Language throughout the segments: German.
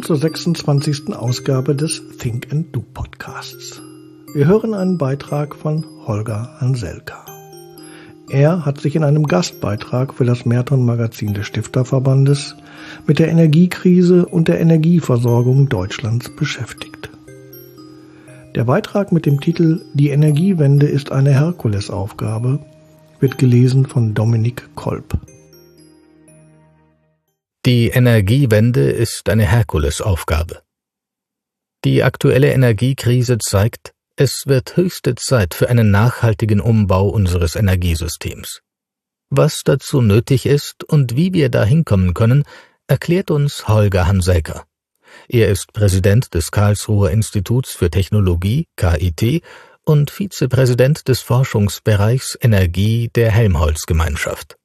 zur 26. Ausgabe des Think & Do Podcasts. Wir hören einen Beitrag von Holger Hanselka. Er hat sich in einem Gastbeitrag für das Merton-Magazin des Stifterverbandes mit der Energiekrise und der Energieversorgung Deutschlands beschäftigt. Der Beitrag mit dem Titel »Die Energiewende ist eine Herkulesaufgabe« wird gelesen von Dominik Kolb. Die Energiewende ist eine Herkulesaufgabe. Die aktuelle Energiekrise zeigt, es wird höchste Zeit für einen nachhaltigen Umbau unseres Energiesystems. Was dazu nötig ist und wie wir dahin kommen können, erklärt uns Holger Hanselka. Er ist Präsident des Karlsruher Instituts für Technologie, KIT, und Vizepräsident des Forschungsbereichs Energie der Helmholtz-Gemeinschaft.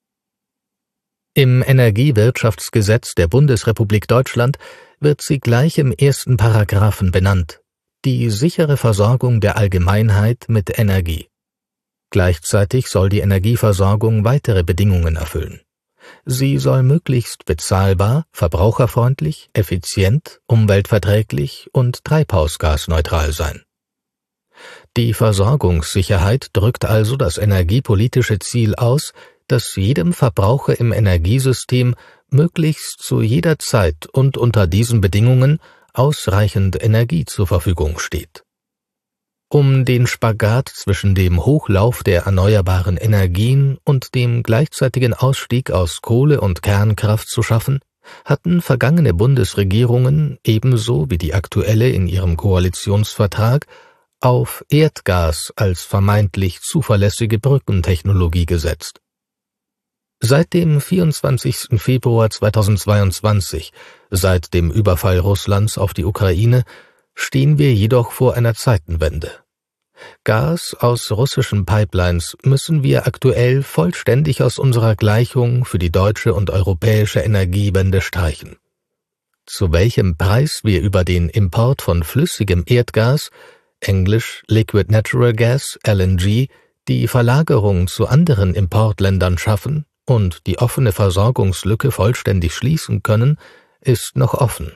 Im Energiewirtschaftsgesetz der Bundesrepublik Deutschland wird sie gleich im ersten Paragraphen benannt: die sichere Versorgung der Allgemeinheit mit Energie. Gleichzeitig soll die Energieversorgung weitere Bedingungen erfüllen. Sie soll möglichst bezahlbar, verbraucherfreundlich, effizient, umweltverträglich und treibhausgasneutral sein. Die Versorgungssicherheit drückt also das energiepolitische Ziel aus, dass jedem Verbraucher im Energiesystem möglichst zu jeder Zeit und unter diesen Bedingungen ausreichend Energie zur Verfügung steht. Um den Spagat zwischen dem Hochlauf der erneuerbaren Energien und dem gleichzeitigen Ausstieg aus Kohle und Kernkraft zu schaffen, hatten vergangene Bundesregierungen, ebenso wie die aktuelle in ihrem Koalitionsvertrag, auf Erdgas als vermeintlich zuverlässige Brückentechnologie gesetzt. Seit dem 24. Februar 2022, seit dem Überfall Russlands auf die Ukraine, stehen wir jedoch vor einer Zeitenwende. Gas aus russischen Pipelines müssen wir aktuell vollständig aus unserer Gleichung für die deutsche und europäische Energiewende streichen. Zu welchem Preis wir über den Import von flüssigem Erdgas, englisch Liquid Natural Gas, LNG, die Verlagerung zu anderen Importländern schaffen und die offene Versorgungslücke vollständig schließen können, ist noch offen.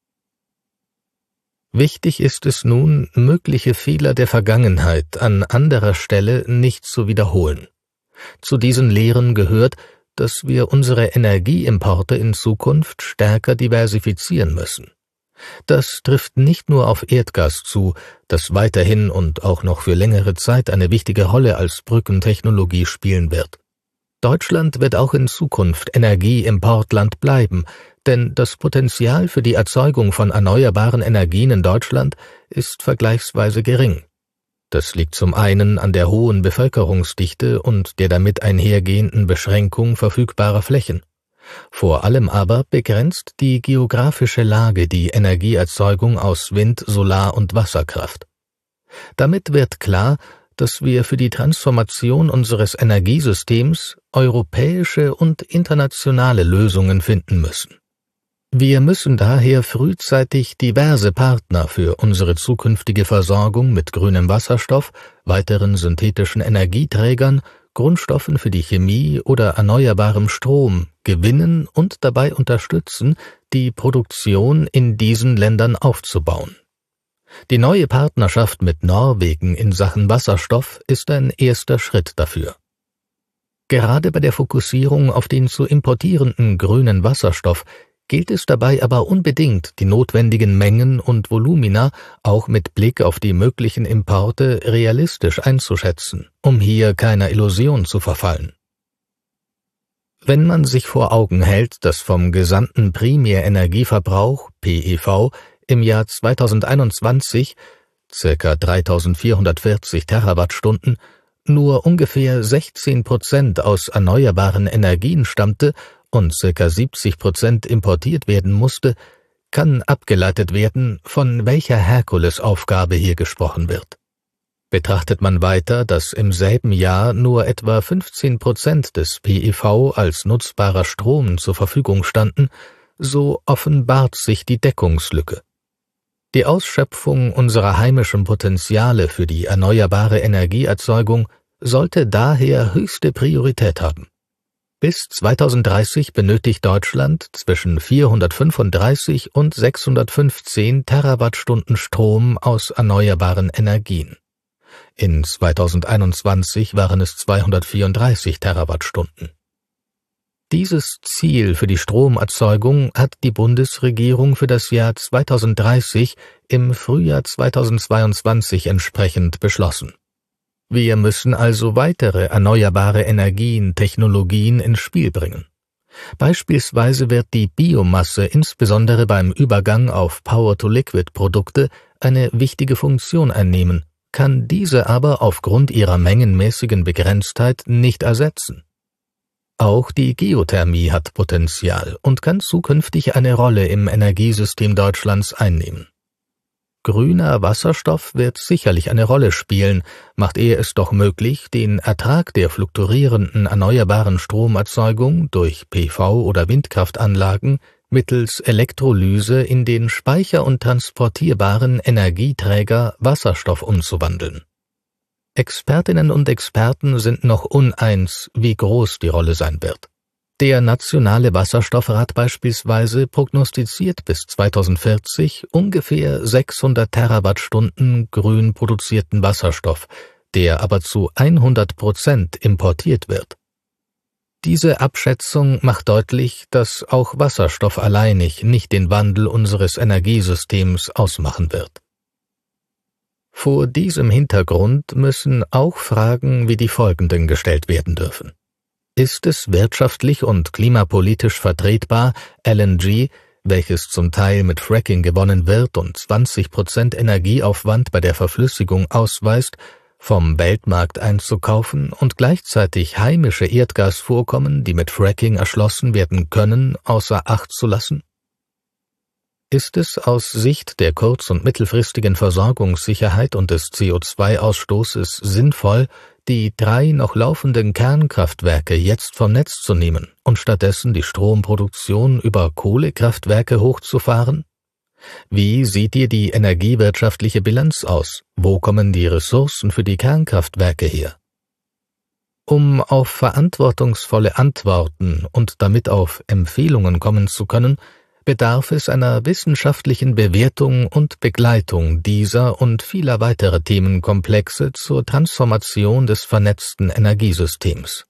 Wichtig ist es nun, mögliche Fehler der Vergangenheit an anderer Stelle nicht zu wiederholen. Zu diesen Lehren gehört, dass wir unsere Energieimporte in Zukunft stärker diversifizieren müssen. Das trifft nicht nur auf Erdgas zu, das weiterhin und auch noch für längere Zeit eine wichtige Rolle als Brückentechnologie spielen wird. Deutschland wird auch in Zukunft Energieimportland bleiben, denn das Potenzial für die Erzeugung von erneuerbaren Energien in Deutschland ist vergleichsweise gering. Das liegt zum einen an der hohen Bevölkerungsdichte und der damit einhergehenden Beschränkung verfügbarer Flächen. Vor allem aber begrenzt die geografische Lage die Energieerzeugung aus Wind, Solar- und Wasserkraft. Damit wird klar, dass wir für die Transformation unseres Energiesystems europäische und internationale Lösungen finden müssen. Wir müssen daher frühzeitig diverse Partner für unsere zukünftige Versorgung mit grünem Wasserstoff, weiteren synthetischen Energieträgern, Grundstoffen für die Chemie oder erneuerbarem Strom gewinnen und dabei unterstützen, die Produktion in diesen Ländern aufzubauen. Die neue Partnerschaft mit Norwegen in Sachen Wasserstoff ist ein erster Schritt dafür. Gerade bei der Fokussierung auf den zu importierenden grünen Wasserstoff gilt es dabei aber unbedingt, die notwendigen Mengen und Volumina auch mit Blick auf die möglichen Importe realistisch einzuschätzen, um hier keiner Illusion zu verfallen. Wenn man sich vor Augen hält, dass vom gesamten Primärenergieverbrauch, PEV, im Jahr 2021, ca. 3440 Terawattstunden, nur ungefähr 16% aus erneuerbaren Energien stammte und ca. 70% importiert werden musste, kann abgeleitet werden, von welcher Herkulesaufgabe hier gesprochen wird. Betrachtet man weiter, dass im selben Jahr nur etwa 15% des PEV als nutzbarer Strom zur Verfügung standen, so offenbart sich die Deckungslücke. Die Ausschöpfung unserer heimischen Potenziale für die erneuerbare Energieerzeugung sollte daher höchste Priorität haben. Bis 2030 benötigt Deutschland zwischen 435 und 615 Terawattstunden Strom aus erneuerbaren Energien. In 2021 waren es 234 Terawattstunden. Dieses Ziel für die Stromerzeugung hat die Bundesregierung für das Jahr 2030 im Frühjahr 2022 entsprechend beschlossen. Wir müssen also weitere erneuerbare Technologien ins Spiel bringen. Beispielsweise wird die Biomasse insbesondere beim Übergang auf Power-to-Liquid-Produkte eine wichtige Funktion einnehmen, kann diese aber aufgrund ihrer mengenmäßigen Begrenztheit nicht ersetzen. Auch die Geothermie hat Potenzial und kann zukünftig eine Rolle im Energiesystem Deutschlands einnehmen. Grüner Wasserstoff wird sicherlich eine Rolle spielen, macht er es doch möglich, den Ertrag der fluktuierenden erneuerbaren Stromerzeugung durch PV- oder Windkraftanlagen mittels Elektrolyse in den speicher- und transportierbaren Energieträger Wasserstoff umzuwandeln. Expertinnen und Experten sind noch uneins, wie groß die Rolle sein wird. Der Nationale Wasserstoffrat beispielsweise prognostiziert bis 2040 ungefähr 600 Terawattstunden grün produzierten Wasserstoff, der aber zu 100% importiert wird. Diese Abschätzung macht deutlich, dass auch Wasserstoff alleinig nicht den Wandel unseres Energiesystems ausmachen wird. Vor diesem Hintergrund müssen auch Fragen wie die folgenden gestellt werden dürfen. Ist es wirtschaftlich und klimapolitisch vertretbar, LNG, welches zum Teil mit Fracking gewonnen wird und 20% Energieaufwand bei der Verflüssigung ausweist, vom Weltmarkt einzukaufen und gleichzeitig heimische Erdgasvorkommen, die mit Fracking erschlossen werden können, außer Acht zu lassen? Ist es aus Sicht der kurz- und mittelfristigen Versorgungssicherheit und des CO2-Ausstoßes sinnvoll, die 3 noch laufenden Kernkraftwerke jetzt vom Netz zu nehmen und stattdessen die Stromproduktion über Kohlekraftwerke hochzufahren? Wie sieht dir die energiewirtschaftliche Bilanz aus? Wo kommen die Ressourcen für die Kernkraftwerke her? Um auf verantwortungsvolle Antworten und damit auf Empfehlungen kommen zu können, bedarf es einer wissenschaftlichen Bewertung und Begleitung dieser und vieler weiterer Themenkomplexe zur Transformation des vernetzten Energiesystems.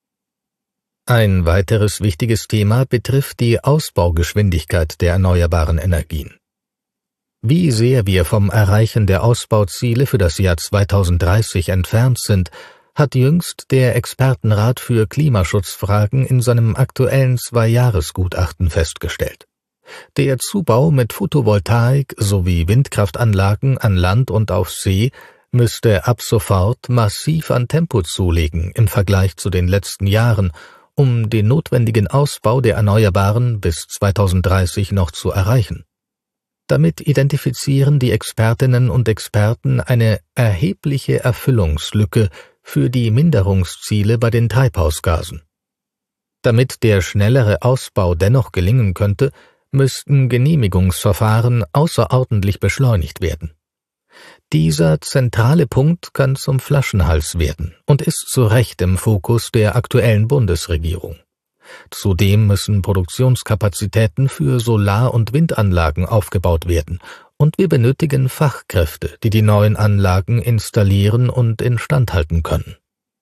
Ein weiteres wichtiges Thema betrifft die Ausbaugeschwindigkeit der erneuerbaren Energien. Wie sehr wir vom Erreichen der Ausbauziele für das Jahr 2030 entfernt sind, hat jüngst der Expertenrat für Klimaschutzfragen in seinem aktuellen 2-Jahres-Gutachten festgestellt. Der Zubau mit Photovoltaik sowie Windkraftanlagen an Land und auf See müsste ab sofort massiv an Tempo zulegen im Vergleich zu den letzten Jahren, um den notwendigen Ausbau der Erneuerbaren bis 2030 noch zu erreichen. Damit identifizieren die Expertinnen und Experten eine erhebliche Erfüllungslücke für die Minderungsziele bei den Treibhausgasen. Damit der schnellere Ausbau dennoch gelingen könnte, müssten Genehmigungsverfahren außerordentlich beschleunigt werden. Dieser zentrale Punkt kann zum Flaschenhals werden und ist zu Recht im Fokus der aktuellen Bundesregierung. Zudem müssen Produktionskapazitäten für Solar- und Windanlagen aufgebaut werden und wir benötigen Fachkräfte, die die neuen Anlagen installieren und instand halten können.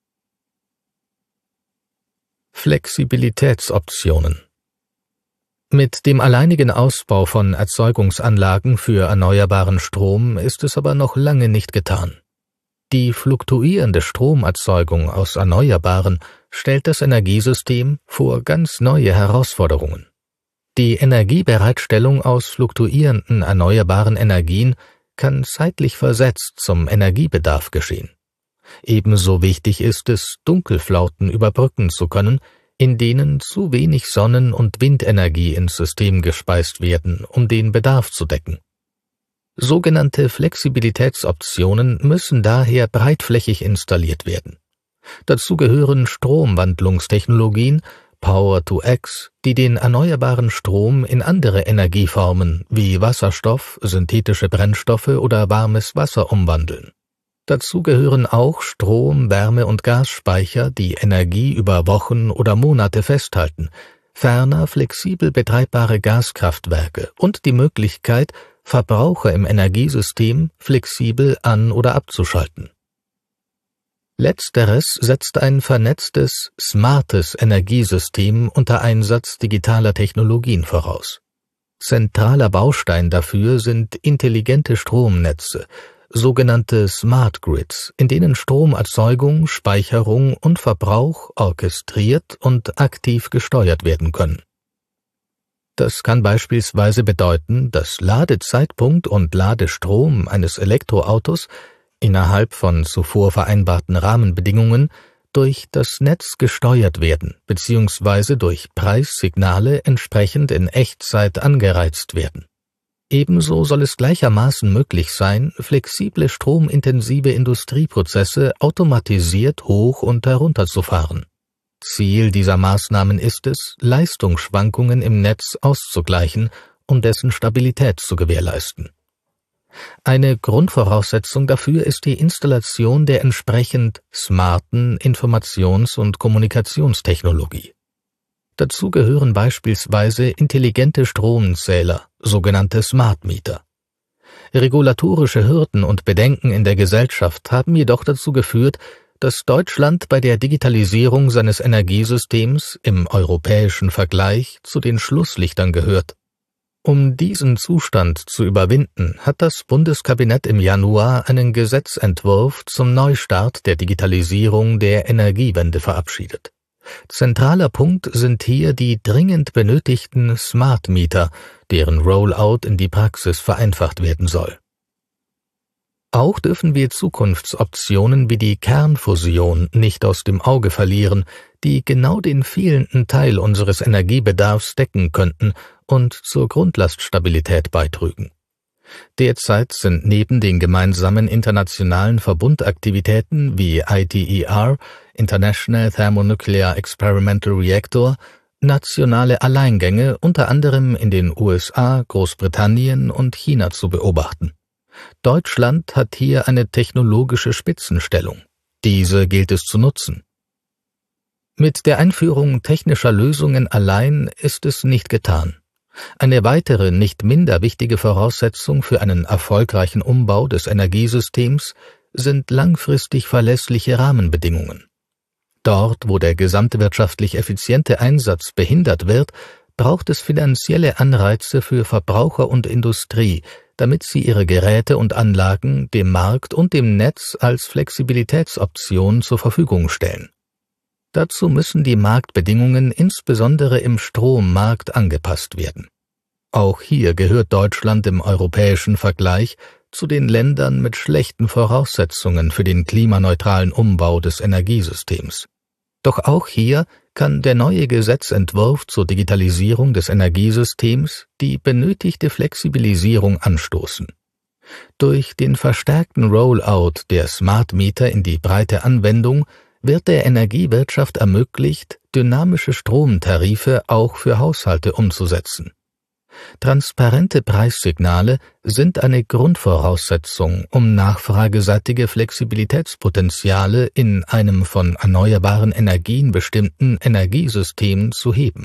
Flexibilitätsoptionen. Mit dem alleinigen Ausbau von Erzeugungsanlagen für erneuerbaren Strom ist es aber noch lange nicht getan. Die fluktuierende Stromerzeugung aus Erneuerbaren stellt das Energiesystem vor ganz neue Herausforderungen. Die Energiebereitstellung aus fluktuierenden erneuerbaren Energien kann zeitlich versetzt zum Energiebedarf geschehen. Ebenso wichtig ist es, Dunkelflauten überbrücken zu können, in denen zu wenig Sonnen- und Windenergie ins System gespeist werden, um den Bedarf zu decken. Sogenannte Flexibilitätsoptionen müssen daher breitflächig installiert werden. Dazu gehören Stromwandlungstechnologien, Power-to-X, die den erneuerbaren Strom in andere Energieformen wie Wasserstoff, synthetische Brennstoffe oder warmes Wasser umwandeln. Dazu gehören auch Strom-, Wärme- und Gasspeicher, die Energie über Wochen oder Monate festhalten, ferner flexibel betreibbare Gaskraftwerke und die Möglichkeit, Verbraucher im Energiesystem flexibel an- oder abzuschalten. Letzteres setzt ein vernetztes, smartes Energiesystem unter Einsatz digitaler Technologien voraus. Zentraler Baustein dafür sind intelligente Stromnetze, sogenannte Smart Grids, in denen Stromerzeugung, Speicherung und Verbrauch orchestriert und aktiv gesteuert werden können. Das kann beispielsweise bedeuten, dass Ladezeitpunkt und Ladestrom eines Elektroautos innerhalb von zuvor vereinbarten Rahmenbedingungen durch das Netz gesteuert werden bzw. durch Preissignale entsprechend in Echtzeit angereizt werden. Ebenso soll es gleichermaßen möglich sein, flexible stromintensive Industrieprozesse automatisiert hoch und herunter zu fahren. Ziel dieser Maßnahmen ist es, Leistungsschwankungen im Netz auszugleichen, um dessen Stabilität zu gewährleisten. Eine Grundvoraussetzung dafür ist die Installation der entsprechend smarten Informations- und Kommunikationstechnologie. Dazu gehören beispielsweise intelligente Stromzähler, sogenannte Smart Meter. Regulatorische Hürden und Bedenken in der Gesellschaft haben jedoch dazu geführt, dass Deutschland bei der Digitalisierung seines Energiesystems im europäischen Vergleich zu den Schlusslichtern gehört. Um diesen Zustand zu überwinden, hat das Bundeskabinett im Januar einen Gesetzentwurf zum Neustart der Digitalisierung der Energiewende verabschiedet. Zentraler Punkt sind hier die dringend benötigten Smart Meter, deren Rollout in die Praxis vereinfacht werden soll. Auch dürfen wir Zukunftsoptionen wie die Kernfusion nicht aus dem Auge verlieren, die genau den fehlenden Teil unseres Energiebedarfs decken könnten und zur Grundlaststabilität beitrügen. Derzeit sind neben den gemeinsamen internationalen Verbundaktivitäten wie ITER, International Thermonuclear Experimental Reactor, nationale Alleingänge unter anderem in den USA, Großbritannien und China zu beobachten. Deutschland hat hier eine technologische Spitzenstellung. Diese gilt es zu nutzen. Mit der Einführung technischer Lösungen allein ist es nicht getan. Eine weitere, nicht minder wichtige Voraussetzung für einen erfolgreichen Umbau des Energiesystems sind langfristig verlässliche Rahmenbedingungen. Dort, wo der gesamtwirtschaftlich effiziente Einsatz behindert wird, braucht es finanzielle Anreize für Verbraucher und Industrie, damit sie ihre Geräte und Anlagen dem Markt und dem Netz als Flexibilitätsoption zur Verfügung stellen. Dazu müssen die Marktbedingungen insbesondere im Strommarkt angepasst werden. Auch hier gehört Deutschland im europäischen Vergleich zu den Ländern mit schlechten Voraussetzungen für den klimaneutralen Umbau des Energiesystems. Doch auch hier kann der neue Gesetzentwurf zur Digitalisierung des Energiesystems die benötigte Flexibilisierung anstoßen. Durch den verstärkten Rollout der Smart Meter in die breite Anwendung wird der Energiewirtschaft ermöglicht, dynamische Stromtarife auch für Haushalte umzusetzen. Transparente Preissignale sind eine Grundvoraussetzung, um nachfrageseitige Flexibilitätspotenziale in einem von erneuerbaren Energien bestimmten Energiesystem zu heben.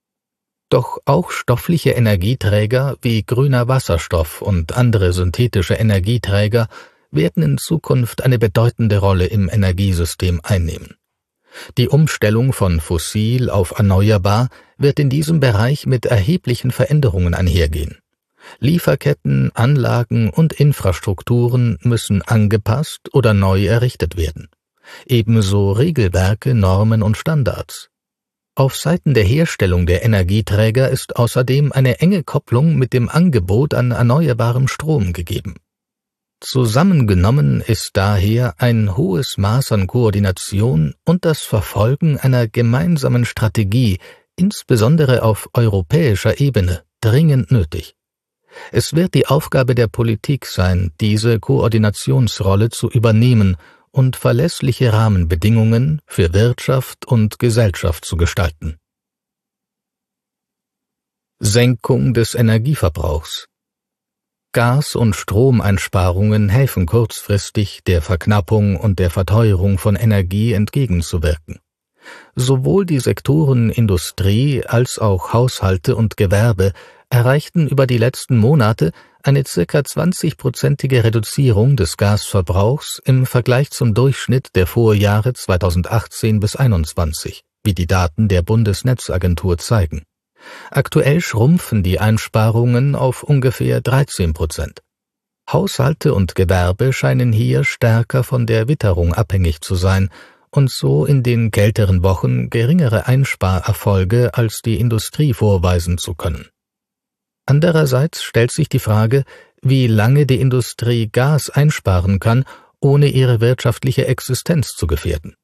Doch auch stoffliche Energieträger wie grüner Wasserstoff und andere synthetische Energieträger werden in Zukunft eine bedeutende Rolle im Energiesystem einnehmen. Die Umstellung von fossil auf erneuerbar wird in diesem Bereich mit erheblichen Veränderungen einhergehen. Lieferketten, Anlagen und Infrastrukturen müssen angepasst oder neu errichtet werden. Ebenso Regelwerke, Normen und Standards. Auf Seiten der Herstellung der Energieträger ist außerdem eine enge Kopplung mit dem Angebot an erneuerbarem Strom gegeben. Zusammengenommen ist daher ein hohes Maß an Koordination und das Verfolgen einer gemeinsamen Strategie, insbesondere auf europäischer Ebene, dringend nötig. Es wird die Aufgabe der Politik sein, diese Koordinationsrolle zu übernehmen und verlässliche Rahmenbedingungen für Wirtschaft und Gesellschaft zu gestalten. Senkung des Energieverbrauchs. Gas- und Stromeinsparungen helfen kurzfristig, der Verknappung und der Verteuerung von Energie entgegenzuwirken. Sowohl die Sektoren Industrie als auch Haushalte und Gewerbe erreichten über die letzten Monate eine ca. 20-prozentige Reduzierung des Gasverbrauchs im Vergleich zum Durchschnitt der Vorjahre 2018 bis 2021, wie die Daten der Bundesnetzagentur zeigen. Aktuell schrumpfen die Einsparungen auf ungefähr 13%. Haushalte und Gewerbe scheinen hier stärker von der Witterung abhängig zu sein und so in den kälteren Wochen geringere Einsparerfolge als die Industrie vorweisen zu können. Andererseits stellt sich die Frage, wie lange die Industrie Gas einsparen kann, ohne ihre wirtschaftliche Existenz zu gefährden.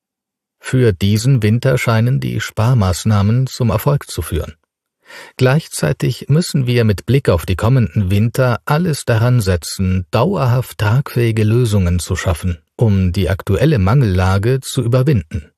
Für diesen Winter scheinen die Sparmaßnahmen zum Erfolg zu führen. Gleichzeitig müssen wir mit Blick auf die kommenden Winter alles daran setzen, dauerhaft tragfähige Lösungen zu schaffen, um die aktuelle Mangellage zu überwinden.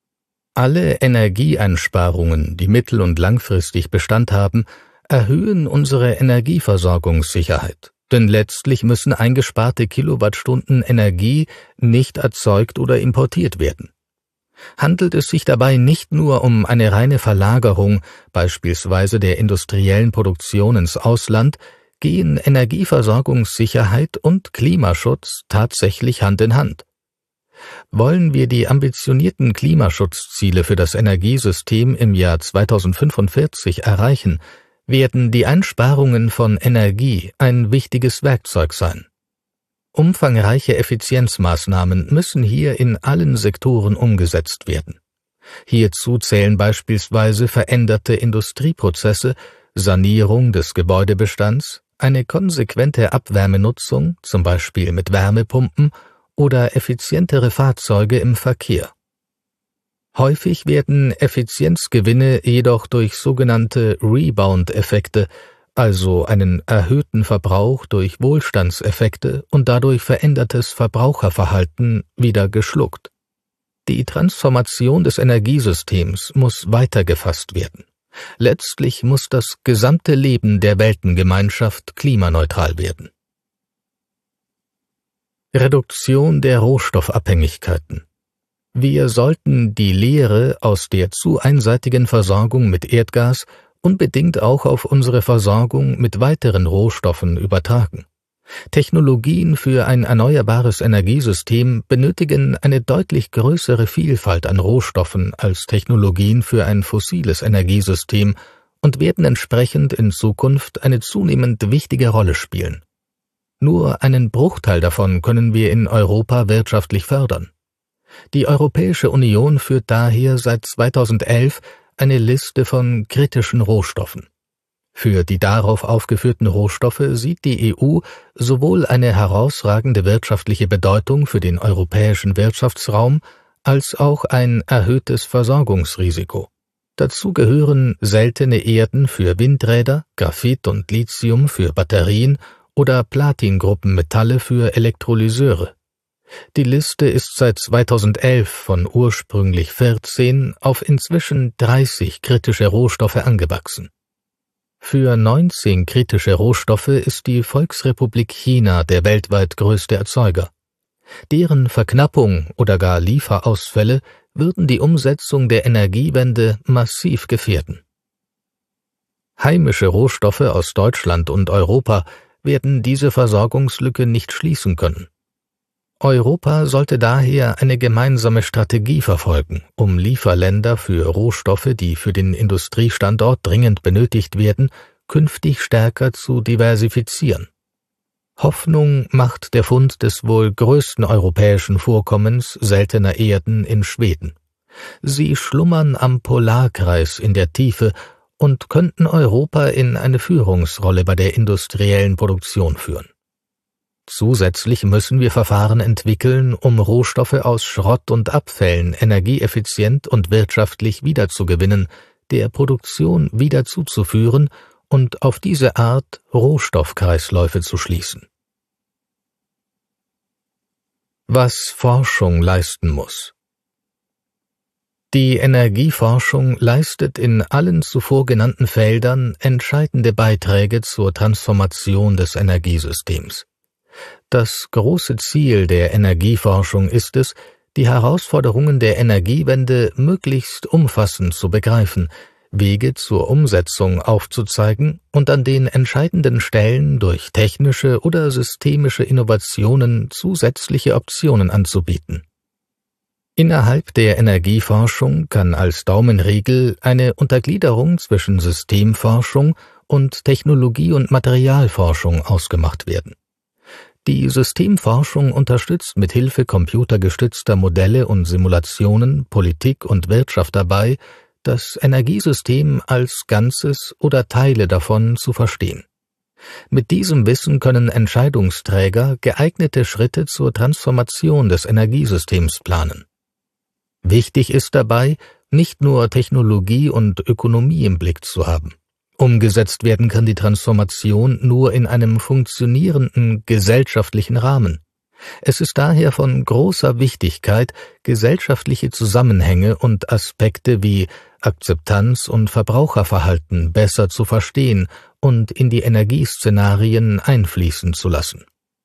Alle Energieeinsparungen, die mittel- und langfristig Bestand haben, erhöhen unsere Energieversorgungssicherheit, denn letztlich müssen eingesparte Kilowattstunden Energie nicht erzeugt oder importiert werden. Handelt es sich dabei nicht nur um eine reine Verlagerung, beispielsweise der industriellen Produktion ins Ausland, gehen Energieversorgungssicherheit und Klimaschutz tatsächlich Hand in Hand. Wollen wir die ambitionierten Klimaschutzziele für das Energiesystem im Jahr 2045 erreichen, werden die Einsparungen von Energie ein wichtiges Werkzeug sein. Umfangreiche Effizienzmaßnahmen müssen hier in allen Sektoren umgesetzt werden. Hierzu zählen beispielsweise veränderte Industrieprozesse, Sanierung des Gebäudebestands, eine konsequente Abwärmenutzung, zum Beispiel mit Wärmepumpen, oder effizientere Fahrzeuge im Verkehr. Häufig werden Effizienzgewinne jedoch durch sogenannte Rebound-Effekte, also einen erhöhten Verbrauch durch Wohlstandseffekte und dadurch verändertes Verbraucherverhalten, wieder geschluckt. Die Transformation des Energiesystems muss weitergefasst werden. Letztlich muss das gesamte Leben der Weltengemeinschaft klimaneutral werden. Reduktion der Rohstoffabhängigkeiten. Wir sollten die Lehre aus der zu einseitigen Versorgung mit Erdgas unbedingt auch auf unsere Versorgung mit weiteren Rohstoffen übertragen. Technologien für ein erneuerbares Energiesystem benötigen eine deutlich größere Vielfalt an Rohstoffen als Technologien für ein fossiles Energiesystem und werden entsprechend in Zukunft eine zunehmend wichtige Rolle spielen. Nur einen Bruchteil davon können wir in Europa wirtschaftlich fördern. Die Europäische Union führt daher seit 2011 eine Liste von kritischen Rohstoffen. Für die darauf aufgeführten Rohstoffe sieht die EU sowohl eine herausragende wirtschaftliche Bedeutung für den europäischen Wirtschaftsraum als auch ein erhöhtes Versorgungsrisiko. Dazu gehören seltene Erden für Windräder, Graphit und Lithium für Batterien oder Platingruppenmetalle für Elektrolyseure. Die Liste ist seit 2011 von ursprünglich 14 auf inzwischen 30 kritische Rohstoffe angewachsen. Für 19 kritische Rohstoffe ist die Volksrepublik China der weltweit größte Erzeuger. Deren Verknappung oder gar Lieferausfälle würden die Umsetzung der Energiewende massiv gefährden. Heimische Rohstoffe aus Deutschland und Europa werden diese Versorgungslücke nicht schließen können. Europa sollte daher eine gemeinsame Strategie verfolgen, um Lieferländer für Rohstoffe, die für den Industriestandort dringend benötigt werden, künftig stärker zu diversifizieren. Hoffnung macht der Fund des wohl größten europäischen Vorkommens seltener Erden in Schweden. Sie schlummern am Polarkreis in der Tiefe und könnten Europa in eine Führungsrolle bei der industriellen Produktion führen. Zusätzlich müssen wir Verfahren entwickeln, um Rohstoffe aus Schrott und Abfällen energieeffizient und wirtschaftlich wiederzugewinnen, der Produktion wieder zuzuführen und auf diese Art Rohstoffkreisläufe zu schließen. Was Forschung leisten muss. Die Energieforschung leistet in allen zuvor genannten Feldern entscheidende Beiträge zur Transformation des Energiesystems. Das große Ziel der Energieforschung ist es, die Herausforderungen der Energiewende möglichst umfassend zu begreifen, Wege zur Umsetzung aufzuzeigen und an den entscheidenden Stellen durch technische oder systemische Innovationen zusätzliche Optionen anzubieten. Innerhalb der Energieforschung kann als Daumenregel eine Untergliederung zwischen Systemforschung und Technologie- und Materialforschung ausgemacht werden. Die Systemforschung unterstützt mit Hilfe computergestützter Modelle und Simulationen Politik und Wirtschaft dabei, das Energiesystem als Ganzes oder Teile davon zu verstehen. Mit diesem Wissen können Entscheidungsträger geeignete Schritte zur Transformation des Energiesystems planen. Wichtig ist dabei, nicht nur Technologie und Ökonomie im Blick zu haben. Umgesetzt werden kann die Transformation nur in einem funktionierenden gesellschaftlichen Rahmen. Es ist daher von großer Wichtigkeit, gesellschaftliche Zusammenhänge und Aspekte wie Akzeptanz und Verbraucherverhalten besser zu verstehen und in die Energieszenarien einfließen zu lassen.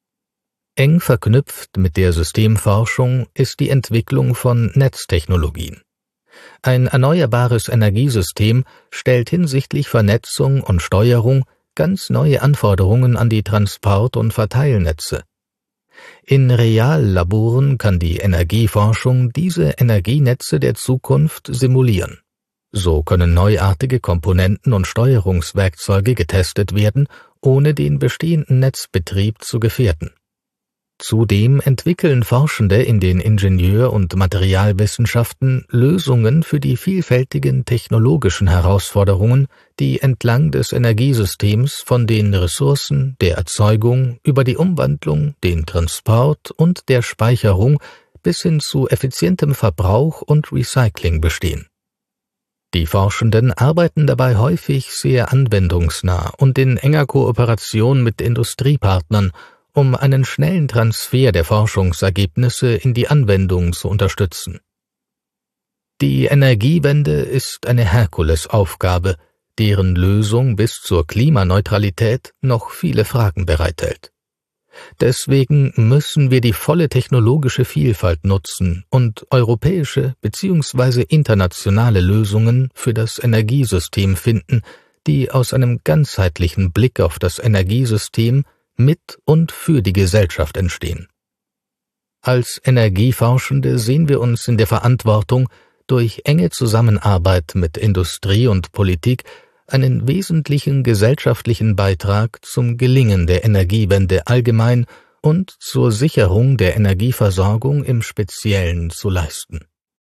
Eng verknüpft mit der Systemforschung ist die Entwicklung von Netztechnologien. Ein erneuerbares Energiesystem stellt hinsichtlich Vernetzung und Steuerung ganz neue Anforderungen an die Transport- und Verteilnetze. In Reallaboren kann die Energieforschung diese Energienetze der Zukunft simulieren. So können neuartige Komponenten und Steuerungswerkzeuge getestet werden, ohne den bestehenden Netzbetrieb zu gefährden. Zudem entwickeln Forschende in den Ingenieur- und Materialwissenschaften Lösungen für die vielfältigen technologischen Herausforderungen, die entlang des Energiesystems von den Ressourcen, der Erzeugung über die Umwandlung, den Transport und der Speicherung bis hin zu effizientem Verbrauch und Recycling bestehen. Die Forschenden arbeiten dabei häufig sehr anwendungsnah und in enger Kooperation mit Industriepartnern, um einen schnellen Transfer der Forschungsergebnisse in die Anwendung zu unterstützen. Die Energiewende ist eine Herkulesaufgabe, deren Lösung bis zur Klimaneutralität noch viele Fragen bereithält. Deswegen müssen wir die volle technologische Vielfalt nutzen und europäische bzw. internationale Lösungen für das Energiesystem finden, die aus einem ganzheitlichen Blick auf das Energiesystem mit und für die Gesellschaft entstehen. Als Energieforschende sehen wir uns in der Verantwortung, durch enge Zusammenarbeit mit Industrie und Politik einen wesentlichen gesellschaftlichen Beitrag zum Gelingen der Energiewende allgemein und zur Sicherung der Energieversorgung im Speziellen zu leisten.